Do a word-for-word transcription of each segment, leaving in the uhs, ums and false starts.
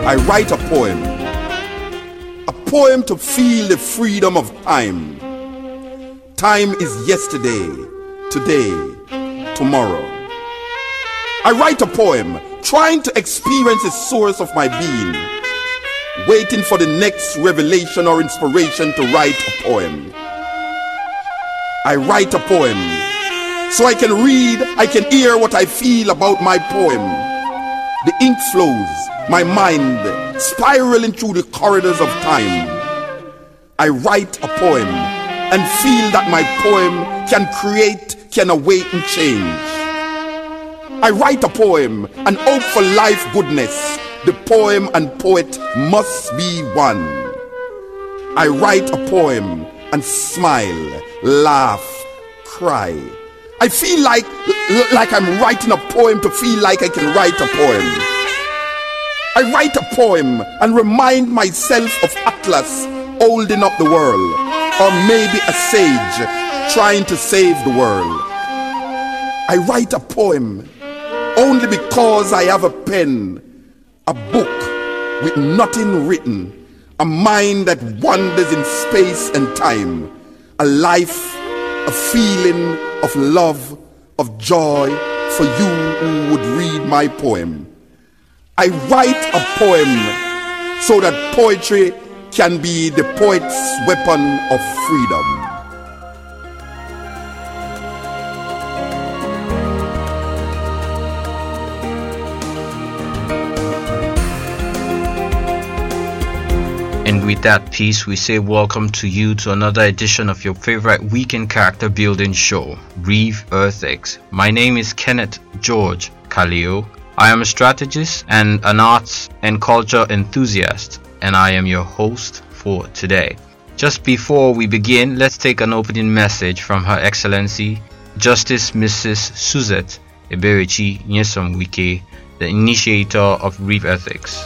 I write a poem. A poem to feel the freedom of time. Time is yesterday, today, tomorrow. I write a poem trying to experience the source of my being, waiting for the next revelation or inspiration to write a poem. I write a poem so I can read, I can hear what I feel about my poem. The ink flows, my mind spiraling through the corridors of time. I write a poem and feel that my poem can create, can awaken change. I write a poem and hope for life goodness. The poem and poet must be one. I write a poem and smile, laugh, cry. I feel like, like I'm writing a poem to feel like I can write a poem. I write a poem and remind myself of Atlas holding up the world, or maybe a sage trying to save the world. I write a poem only because I have a pen, a book with nothing written, a mind that wanders in space and time, a life, a feeling of love, of joy for you who would read my poem. I write a poem so that poetry can be the poet's weapon of freedom. And with that piece, we say welcome to you to another edition of your favorite weekend character building show, Reeve Ethics. My name is Kenneth George Kaleo. I am a strategist and an arts and culture enthusiast, and I am your host for today. Just before we begin, let's take an opening message from Her Excellency Justice Missus Suzette Eberechi Nyesom Wike, the initiator of Reeve Ethics.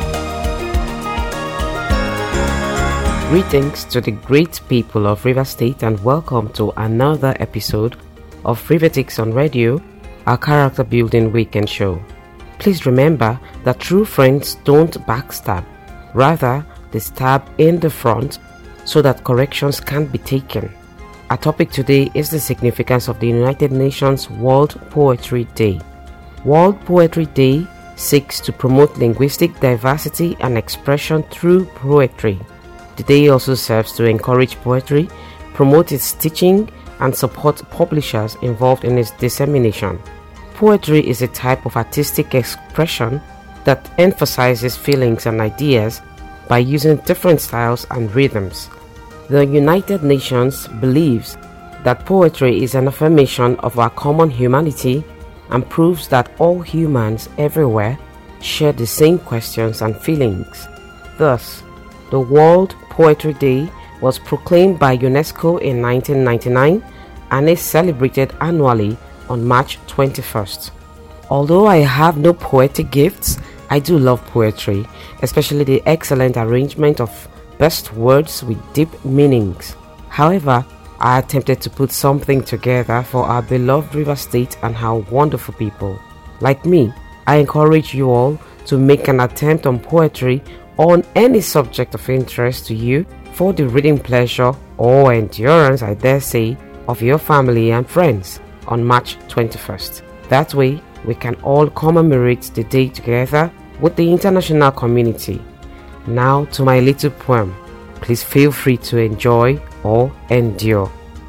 Greetings to the great people of Rivers State and welcome to another episode of Reeve Ethics on Radio, our character building weekend show. Please remember that true friends don't backstab, rather they stab in the front so that corrections can be taken. Our topic today is the significance of the United Nations World Poetry Day. World Poetry Day seeks to promote linguistic diversity and expression through poetry. The day also serves to encourage poetry, promote its teaching, and support publishers involved in its dissemination. Poetry is a type of artistic expression that emphasizes feelings and ideas by using different styles and rhythms. The United Nations believes that poetry is an affirmation of our common humanity and proves that all humans everywhere share the same questions and feelings. Thus, the World Poetry Day was proclaimed by UNESCO in nineteen ninety-nine and is celebrated annually on March twenty-first. Although I have no poetic gifts, I do love poetry, especially the excellent arrangement of best words with deep meanings. However, I attempted to put something together for our beloved River State and her wonderful people. Like me, I encourage you all to make an attempt on poetry on any subject of interest to you for the reading pleasure or endurance, I dare say, of your family and friends on March twenty-first. That way, we can all commemorate the day together with the international community. Now to my little poem. Please feel free to enjoy or endure.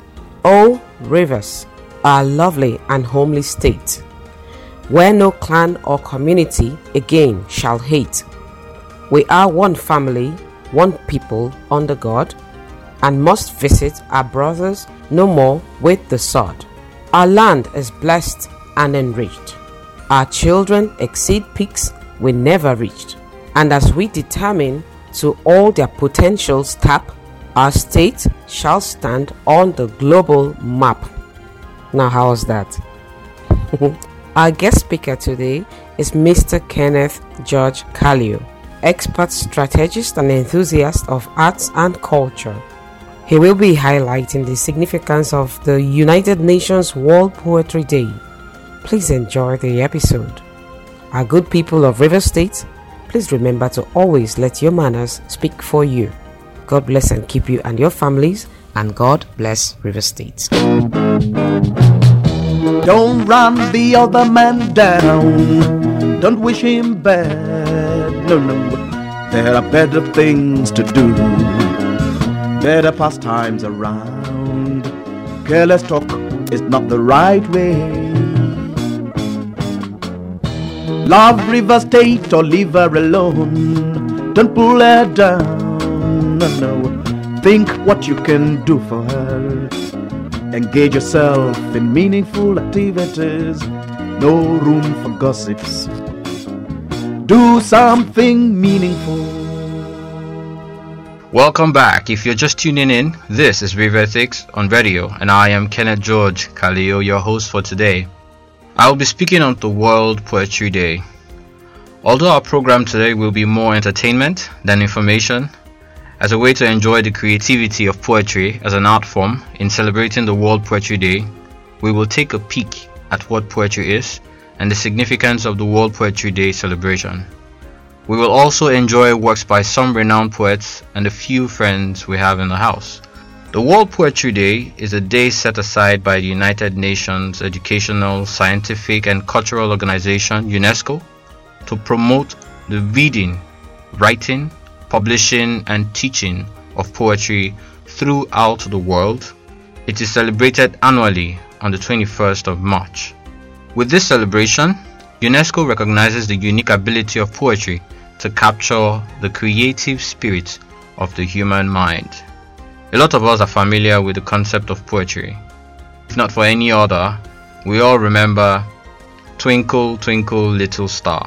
O rivers, our lovely and homely state, where no clan or community again shall hate. We are one family, one people under God, and must visit our brothers no more with the sword. Our land is blessed and enriched. Our children exceed peaks we never reached. And as we determine to all their potentials tap, our state shall stand on the global map. Now, how's that? Our guest speaker today is Mister Kenneth George Kaleo, expert strategist and enthusiast of arts and culture. He will be highlighting the significance of the United Nations World Poetry Day. Please enjoy the episode. Our good people of River State, please remember to always let your manners speak for you. God bless and keep you and your families, and God bless River State. Don't run the other man down, don't wish him bad, no, no. There are better things to do, better pastimes around. Careless talk is not the right way. Love River State or leave her alone, don't pull her down, no, no. Think what you can do for her. Engage yourself in meaningful activities. No room for gossips. Do something meaningful. Welcome back. If you're just tuning in, this is River Ethics on radio, and I am Kenneth George Kaleo, your host for today. I will be speaking on the World Poetry Day. Although our program today will be more entertainment than information, as a way to enjoy the creativity of poetry as an art form in celebrating the World Poetry Day, we will take a peek at what poetry is and the significance of the World Poetry Day celebration. We will also enjoy works by some renowned poets and a few friends we have in the house. The World Poetry Day is a day set aside by the United Nations Educational, Scientific and Cultural Organization, UNESCO, to promote the reading, writing, publishing and teaching of poetry throughout the world. It is celebrated annually on the twenty-first of March. With this celebration, UNESCO recognizes the unique ability of poetry to capture the creative spirit of the human mind. A lot of us are familiar with the concept of poetry. If not for any other, we all remember Twinkle, Twinkle, Little Star.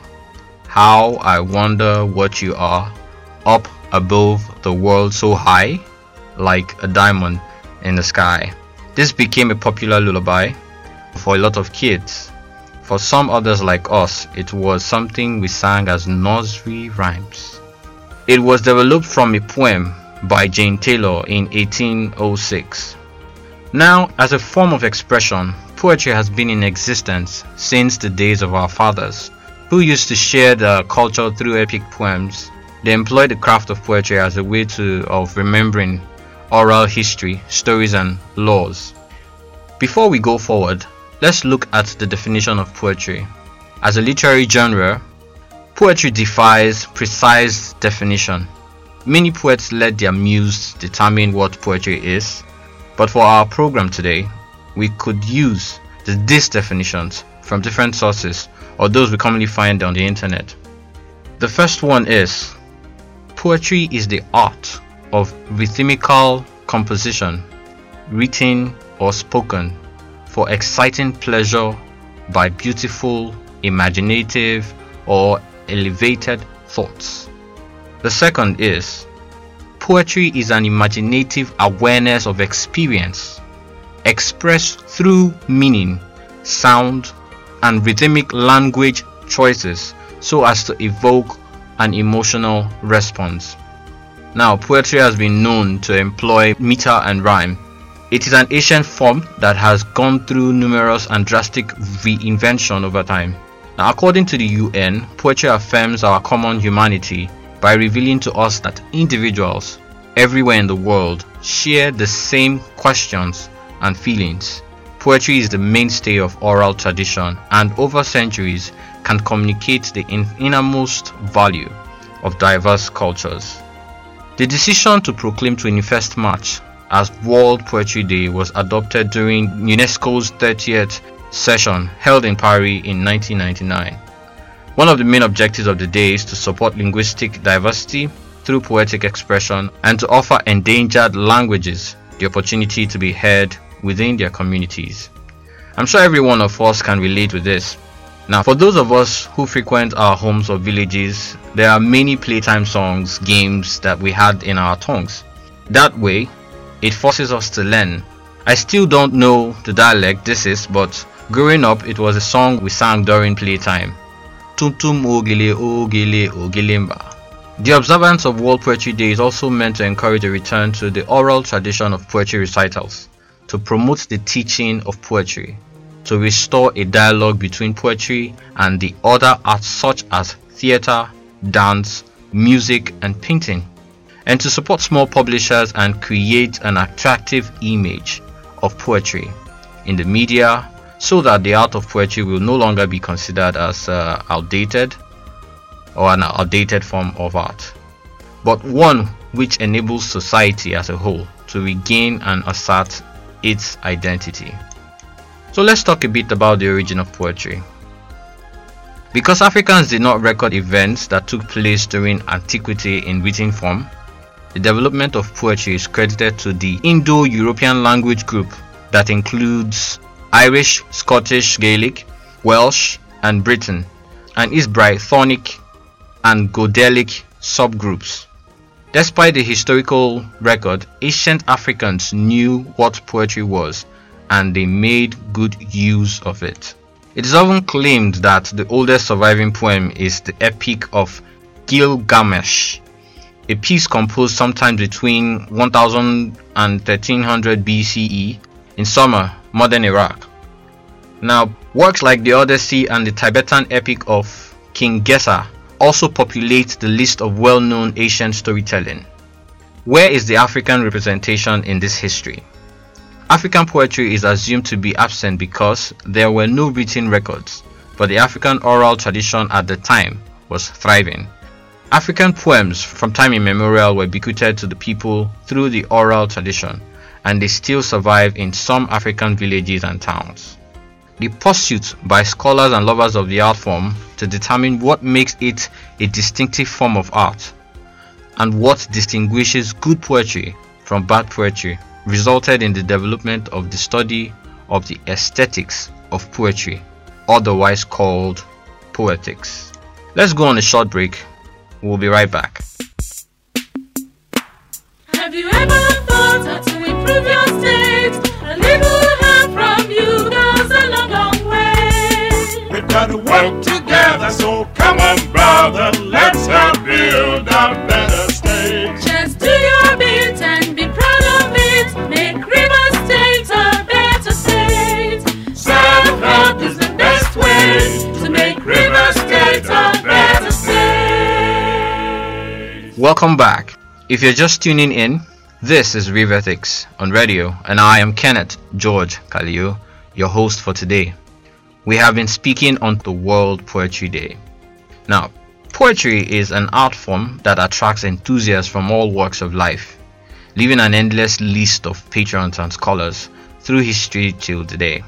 How I wonder what you are, up above the world so high, like a diamond in the sky. This became a popular lullaby for a lot of kids. For some others like us, it was something we sang as nursery rhymes. It was developed from a poem by Jane Taylor in eighteen oh six. Now, as a form of expression, poetry has been in existence since the days of our fathers, who used to share their culture through epic poems. They employed the craft of poetry as a way to of remembering oral history, stories and laws. Before we go forward, let's look at the definition of poetry. As a literary genre, poetry defies precise definition. Many poets let their muse determine what poetry is, but for our program today, we could use the, these definitions from different sources or those we commonly find on the internet. The first one is: poetry is the art of rhythmical composition, written or spoken, for exciting pleasure by beautiful, imaginative, or elevated thoughts. The second is: poetry is an imaginative awareness of experience, expressed through meaning, sound, and rhythmic language choices so as to evoke an emotional response. Now, poetry has been known to employ meter and rhyme. It is an ancient form that has gone through numerous and drastic reinvention over time. Now, according to the U N, poetry affirms our common humanity by revealing to us that individuals everywhere in the world share the same questions and feelings. Poetry is the mainstay of oral tradition and over centuries can communicate the innermost value of diverse cultures. The decision to proclaim twenty-first March as World Poetry Day was adopted during UNESCO's thirtieth session held in Paris in nineteen ninety-nine. One of the main objectives of the day is to support linguistic diversity through poetic expression and to offer endangered languages the opportunity to be heard within their communities. I'm sure every one of us can relate with this. Now, for those of us who frequent our homes or villages, there are many playtime songs, games that we had in our tongues. That way, it forces us to learn. I still don't know the dialect this is, but growing up, it was a song we sang during playtime. Tumtum ogile ogile ogilemba. The observance of World Poetry Day is also meant to encourage a return to the oral tradition of poetry recitals, to promote the teaching of poetry, to restore a dialogue between poetry and the other arts such as theatre, dance, music, and painting, and to support small publishers and create an attractive image of poetry in the media so that the art of poetry will no longer be considered as uh, outdated or an outdated form of art, but one which enables society as a whole to regain and assert its identity. So let's talk a bit about the origin of poetry. Because Africans did not record events that took place during antiquity in written form, the development of poetry is credited to the Indo-European language group that includes Irish, Scottish, Gaelic, Welsh, and Breton, and its Brythonic and Goidelic subgroups. Despite the historical record, ancient Africans knew what poetry was, and they made good use of it. It is often claimed that the oldest surviving poem is the Epic of Gilgamesh, a piece composed sometime between one thousand and thirteen hundred B C E in Sumer, modern Iraq. Now, works like the Odyssey and the Tibetan Epic of King Gesa also populate the list of well-known ancient storytelling. Where is the African representation in this history? African poetry is assumed to be absent because there were no written records, but the African oral tradition at the time was thriving. African poems from time immemorial were bequeathed to the people through the oral tradition, and they still survive in some African villages and towns. The pursuit by scholars and lovers of the art form to determine what makes it a distinctive form of art and what distinguishes good poetry from bad poetry resulted in the development of the study of the aesthetics of poetry, otherwise called poetics. Let's go on a short break. We'll be right back. Have you ever thought how to improve your state? A little help from you goes a long, long way. We've got to work together, so come on, brother, let's help build a better state. Just do your bit and be proud of it. Make River State a better state. Self-help is the best way to make River State a better state. Welcome back. If you're just tuning in, this is Rivethics on radio, and I am Kenneth George Kalio, your host for today. We have been speaking on the World Poetry Day. Now, poetry is an art form that attracts enthusiasts from all walks of life, leaving an endless list of patrons and scholars through history till today.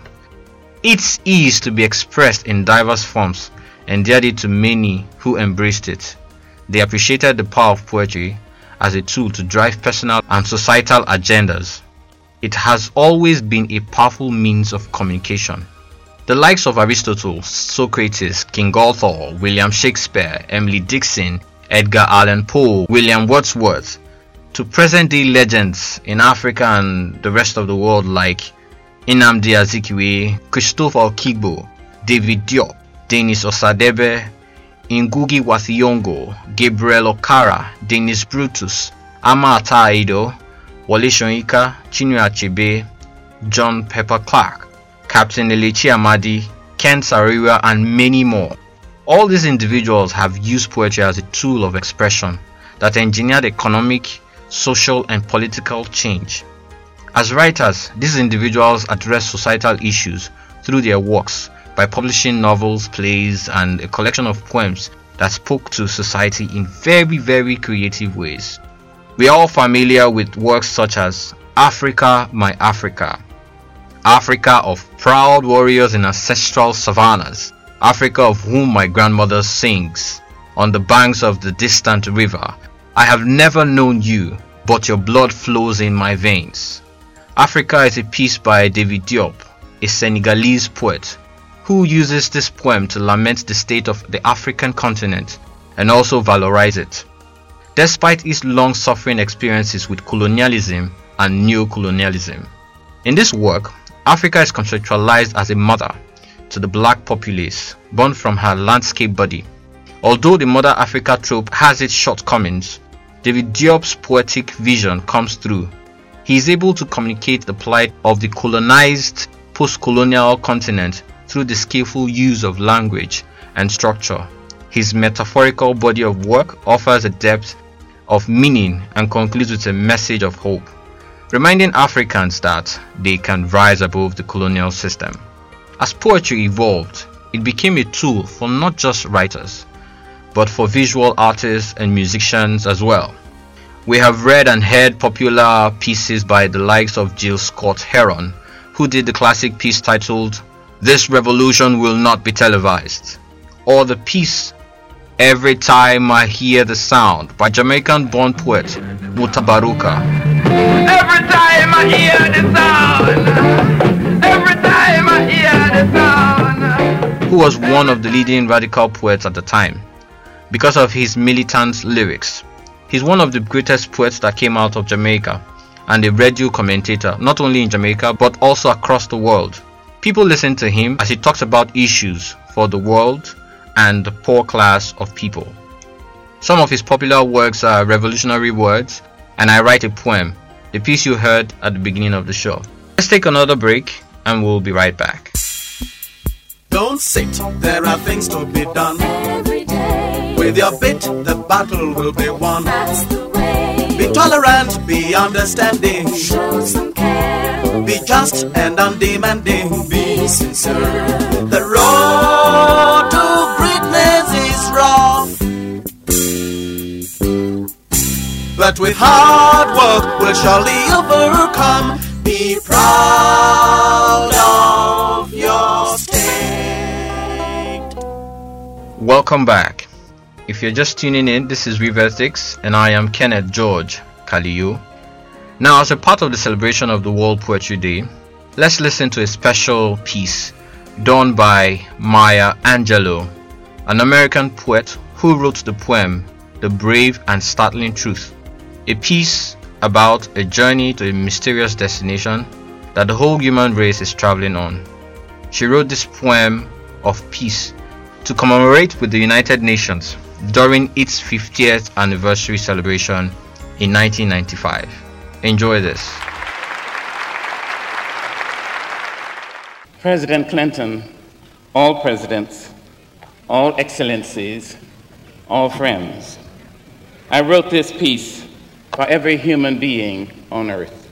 Its ease to be expressed in diverse forms endeared it to many who embraced it. They appreciated the power of poetry as a tool to drive personal and societal agendas. It has always been a powerful means of communication. The likes of Aristotle, Socrates, King Arthur, William Shakespeare, Emily Dickinson, Edgar Allan Poe, William Wordsworth, to present-day legends in Africa and the rest of the world like Nnamdi Azikiwe, Christopher Okigbo, David Diop, Denis Osadebe, Ngugi wa Thiong'o, Gabriel Okara, Dennis Brutus, Ama-Ata Aidoo, Wole Soyinka, Chinua Achebe, John Pepper Clark, Captain Kelechi Amadi, Ken Saro-Wiwa, and many more. All these individuals have used poetry as a tool of expression that engineered economic, social, and political change. As writers, these individuals address societal issues through their works by publishing novels, plays, and a collection of poems that spoke to society in very, very creative ways. We are all familiar with works such as Africa, My Africa, Africa of proud warriors in ancestral savannas, Africa of whom my grandmother sings, on the banks of the distant river, I have never known you, but your blood flows in my veins. Africa is a piece by David Diop, a Senegalese poet, who uses this poem to lament the state of the African continent and also valorize it. Despite its long-suffering experiences with colonialism and neo-colonialism. In this work, Africa is conceptualized as a mother to the black populace born from her landscape body. Although the Mother Africa trope has its shortcomings, David Diop's poetic vision comes through. He is able to communicate the plight of the colonized post-colonial continent through the skillful use of language and structure, His metaphorical body of work offers a depth of meaning and concludes with a message of hope, reminding Africans that they can rise above the colonial system. As poetry evolved, it became a tool for not just writers, but for visual artists and musicians as well. We have read and heard popular pieces by the likes of Jill Scott Heron, who did the classic piece titled "This Revolution Will Not Be Televised," or the piece "Every Time I Hear the Sound" by Jamaican-born poet Mutabaruka. Every time I hear the sound, every time I hear the sound, who was one of the leading radical poets at the time because of his militant lyrics. He's one of the greatest poets that came out of Jamaica and a radio commentator not only in Jamaica but also across the world. People listen to him as he talks about issues for the world and the poor class of people. Some of his popular works are Revolutionary Words and I Write a Poem, the piece you heard at the beginning of the show. Let's take another break and we'll be right back. Don't sit, there are things to be done. Every day. With your bit, the battle will be won. That's the way. Be tolerant, be understanding. Show some care. Be just and undemanding. Be sincere. The road to greatness is rough, but with hard work we'll surely overcome. Be proud of your state. Welcome back. If you're just tuning in, this is Reeve Ethics and I am Kenneth George Kaliu. Now, as a part of the celebration of the World Poetry Day, let's listen to a special piece done by Maya Angelou, an American poet who wrote the poem The Brave and Startling Truth, a piece about a journey to a mysterious destination that the whole human race is traveling on. She wrote this poem of peace to commemorate with the United Nations during its fiftieth anniversary celebration in nineteen ninety-five. Enjoy this. President Clinton, all presidents, all excellencies, all friends, I wrote this piece for every human being on earth.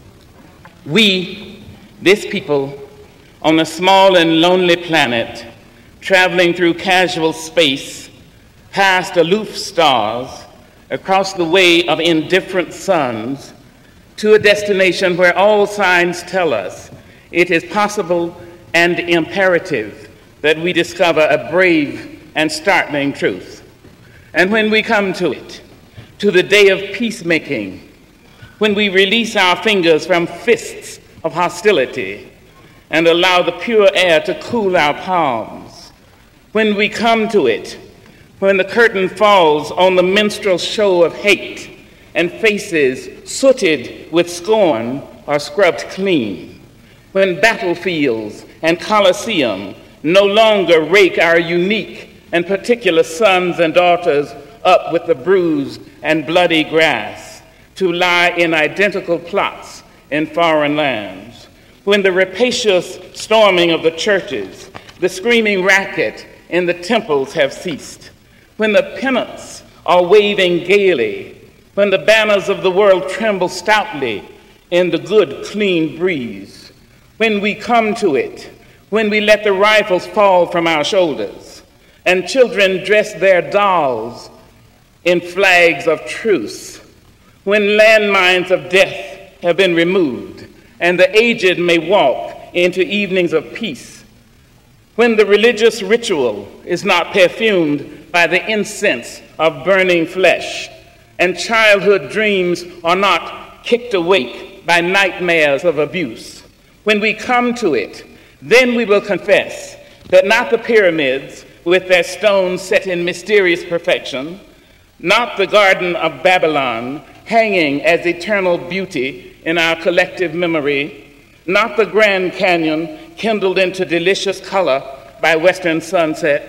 We, this people, on a small and lonely planet, traveling through casual space, past aloof stars, across the way of indifferent suns, to a destination where all signs tell us it is possible and imperative that we discover a brave and startling truth. And when we come to it, to the day of peacemaking, when we release our fingers from fists of hostility and allow the pure air to cool our palms, when we come to it, when the curtain falls on the minstrel show of hate and faces sooted with scorn are scrubbed clean, when battlefields and coliseum no longer rake our unique and particular sons and daughters up with the bruised and bloody grass to lie in identical plots in foreign lands, when the rapacious storming of the churches, the screaming racket in the temples have ceased, when the pennants are waving gaily, when the banners of the world tremble stoutly in the good, clean breeze, when we come to it, when we let the rifles fall from our shoulders, and children dress their dolls in flags of truce, when landmines of death have been removed, and the aged may walk into evenings of peace, when the religious ritual is not perfumed by the incense of burning flesh, and childhood dreams are not kicked awake by nightmares of abuse. When we come to it, then we will confess that not the pyramids with their stones set in mysterious perfection, not the Garden of Babylon hanging as eternal beauty in our collective memory, not the Grand Canyon kindled into delicious color by western sunset,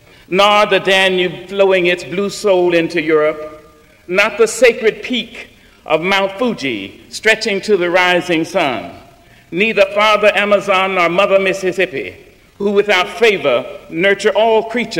nor the Danube flowing its blue soul into Europe, not the sacred peak of Mount Fuji stretching to the rising sun, neither Father Amazon nor Mother Mississippi, who without favor nurture all creatures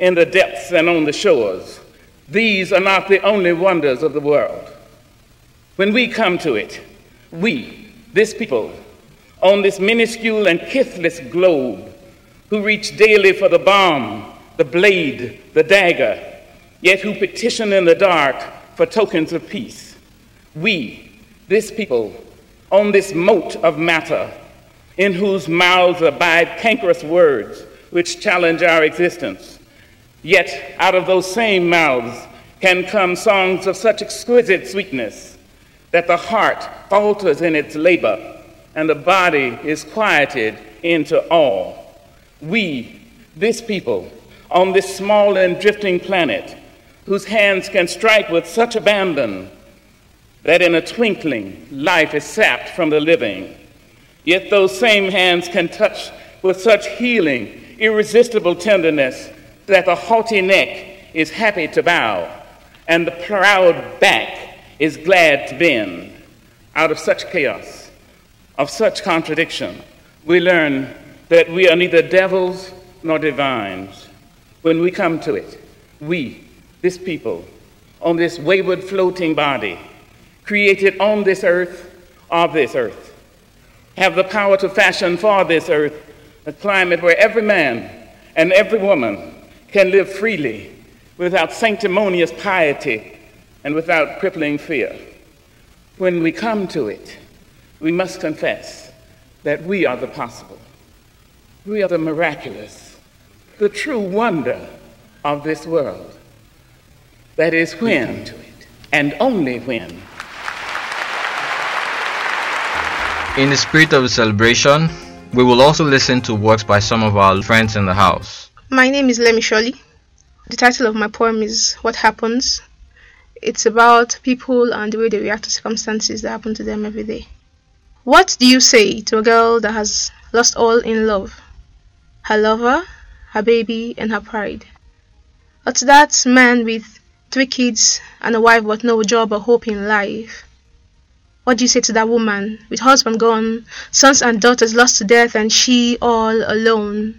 in the depths and on the shores. These are not the only wonders of the world. When we come to it, we, this people, on this minuscule and kithless globe, who reach daily for the bomb, the blade, the dagger, yet who petition in the dark for tokens of peace. We, this people, on this moat of matter, in whose mouths abide cankerous words which challenge our existence, yet out of those same mouths can come songs of such exquisite sweetness that the heart falters in its labor and the body is quieted into awe. We, this people, on this small and drifting planet, whose hands can strike with such abandon that in a twinkling life is sapped from the living, yet those same hands can touch with such healing, irresistible tenderness that the haughty neck is happy to bow and the proud back is glad to bend. Out of such chaos, of such contradiction, we learn that we are neither devils nor divines. When we come to it, we, this people, on this wayward floating body, created on this earth, of this earth, have the power to fashion for this earth a climate where every man and every woman can live freely without sanctimonious piety and without crippling fear. When we come to it, we must confess that we are the possible. We are the miraculous, the true wonder of this world. That is when, and only when. In the spirit of the celebration, we will also listen to works by some of our friends in the house. My name is Lemmy Shirley. The title of my poem is What Happens. It's about people and the way they react to circumstances that happen to them every day. What do you say to a girl that has lost all in love? Her lover, her baby, and her pride. Or to that man with three kids and a wife but no job or hope in life? What do you say to that woman with husband gone, sons and daughters lost to death, and she all alone?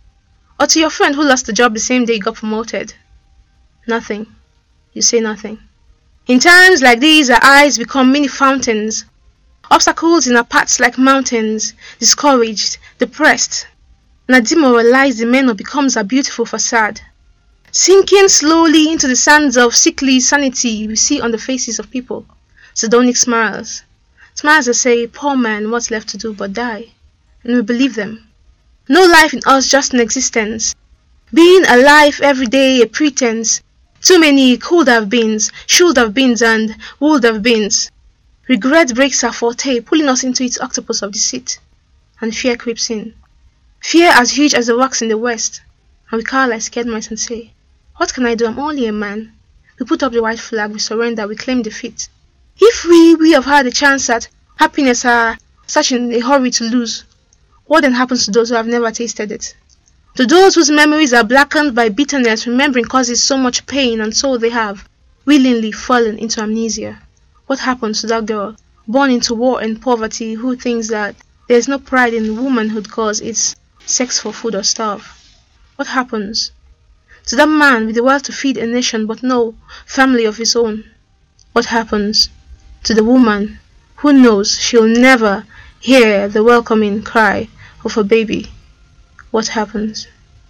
Or to your friend who lost the job the same day he got promoted? Nothing. You say nothing. In times like these, our eyes become mini fountains. Obstacles in our paths like mountains. Discouraged, depressed, and a demoralized demeanor becomes a beautiful facade. Sinking slowly into the sands of sickly sanity we see on the faces of people. Sardonic smiles. Smiles that say, poor man, what's left to do but die? And we believe them. No life in us, just an existence. Being alive every day a pretense. Too many could have beens, should have beens, and would have beens. Regret breaks our forte, pulling us into its octopus of deceit. And fear creeps in. Fear as huge as the rocks in the west. And we cower like scared mice and say, what can I do? I'm only a man. We put up the white flag, we surrender, we claim defeat. If we, we have had a chance at happiness are such in a hurry to lose, what then happens to those who have never tasted it? To those whose memories are blackened by bitterness, remembering causes so much pain, and so they have willingly fallen into amnesia. What happens to that girl, born into war and poverty, who thinks that there is no pride in womanhood cause it's sex for food or starve? What happens to that man with the wealth to feed a nation but no family of his own? What happens to the woman who knows she'll never hear the welcoming cry of her baby? What happens?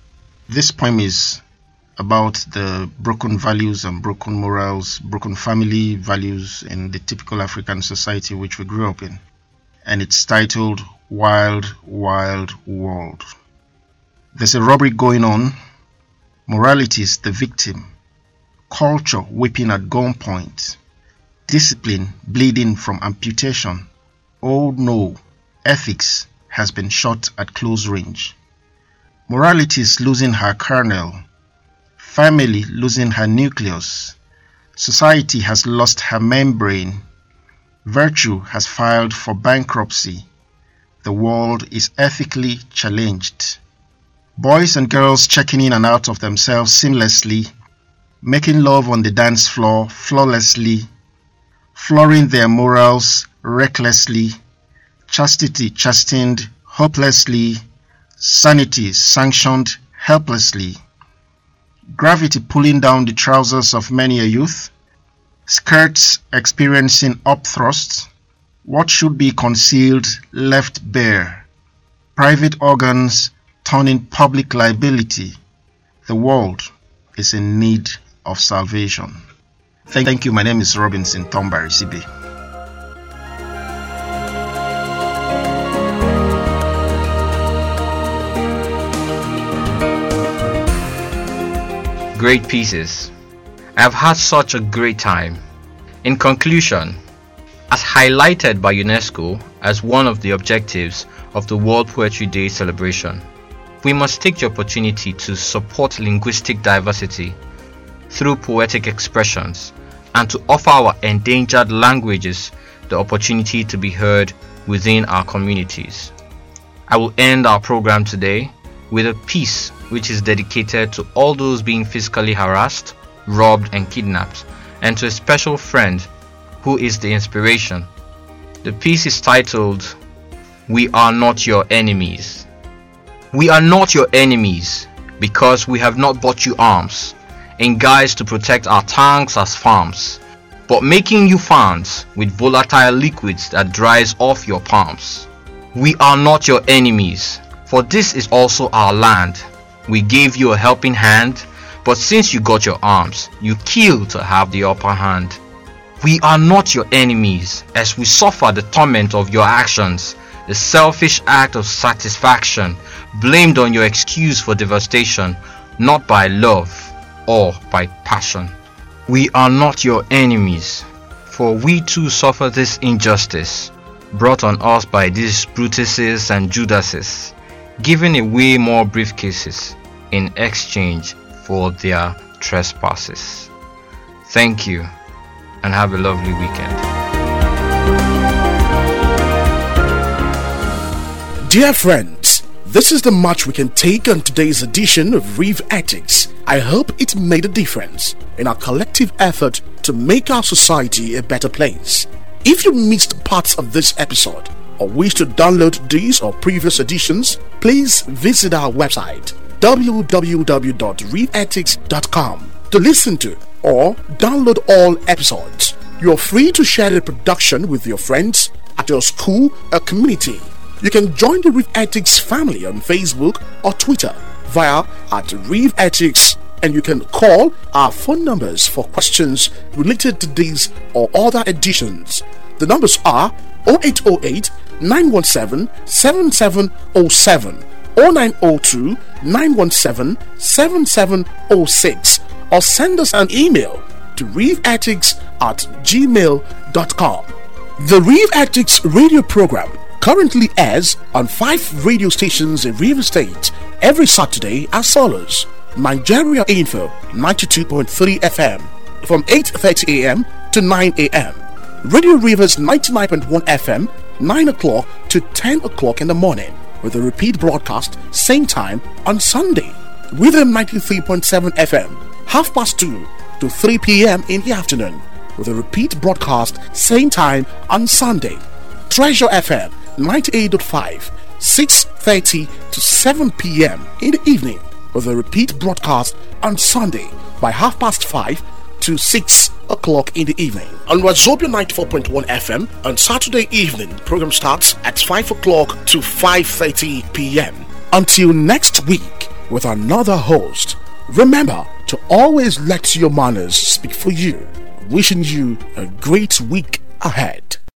This poem is about the broken values and broken morals, broken family values in the typical African society which we grew up in. And it's titled Wild, Wild World. There's a robbery going on. Morality is the victim. Culture whipping at gunpoint. Discipline bleeding from amputation. Oh no, ethics has been shot at close range. Morality is losing her kernel. Family losing her nucleus. Society has lost her membrane. Virtue has filed for bankruptcy. The world is ethically challenged. Boys and girls checking in and out of themselves seamlessly, making love on the dance floor flawlessly, flooring their morals recklessly, chastity chastened hopelessly, sanity sanctioned helplessly. gravity pulling down the trousers of many a youth, skirts experiencing upthrusts, what should be concealed left bare, private organs turning public liability. The world is in need of salvation. Thank, thank you. My name is Robinson Tombari Sibe. Great pieces. I've had such a great time. In conclusion, as highlighted by UNESCO as one of the objectives of the World Poetry Day celebration, we must take the opportunity to support linguistic diversity through poetic expressions and to offer our endangered languages the opportunity to be heard within our communities. I will end our program today with a piece which is dedicated to all those being physically harassed, robbed and kidnapped, and to a special friend who is the inspiration. The piece is titled, "We Are Not Your Enemies." We are not your enemies because we have not bought you arms in guise to protect our tanks as farms, but making you fans with volatile liquids that dries off your palms. We are not your enemies, for this is also our land. We gave you a helping hand, but since you got your arms, you kill to have the upper hand. We are not your enemies, as we suffer the torment of your actions, the selfish act of satisfaction, blamed on your excuse for devastation, not by love or by passion. We are not your enemies, for we too suffer this injustice, brought on us by these Brutuses and Judases, giving away more briefcases in exchange for their trespasses. Thank you, and have a lovely weekend. Dear friends, this is the much we can take on today's edition of Reeve Ethics. I hope it made a difference in our collective effort to make our society a better place. If you missed parts of this episode or wish to download these or previous editions, please visit our website w w w dot reeve ethics dot com to listen to or download all episodes. You are free to share the production with your friends at your school or community. You can join the Reeve Ethics family on Facebook or Twitter via at Reeve Ethics, and you can call our phone numbers for questions related to these or other editions. The numbers are zero eight zero eight, nine one seven, seven seven zero seven, zero nine zero two, nine one seven, seven seven zero six, or send us an email to reeveethics at gmail dot com. The Reeve Ethics radio program currently airs on five radio stations in Rivers State every Saturday as follows: Nigeria Info ninety-two point three F M from eight thirty a m to nine a m Radio Rivers ninety-nine point one F M nine o'clock to ten o'clock in the morning, with a repeat broadcast same time on Sunday. Rhythm ninety-three point seven F M half past two to three p m in the afternoon, with a repeat broadcast same time on Sunday. Treasure F M ninety-eight point five six thirty to seven p m in the evening, with a repeat broadcast on Sunday by half past five to six o'clock in the evening. On Wazobia ninety-four point one F M on Saturday evening, program starts at five o'clock to five thirty p m Until next week with another host, remember to always let your manners speak for you. Wishing you a great week ahead.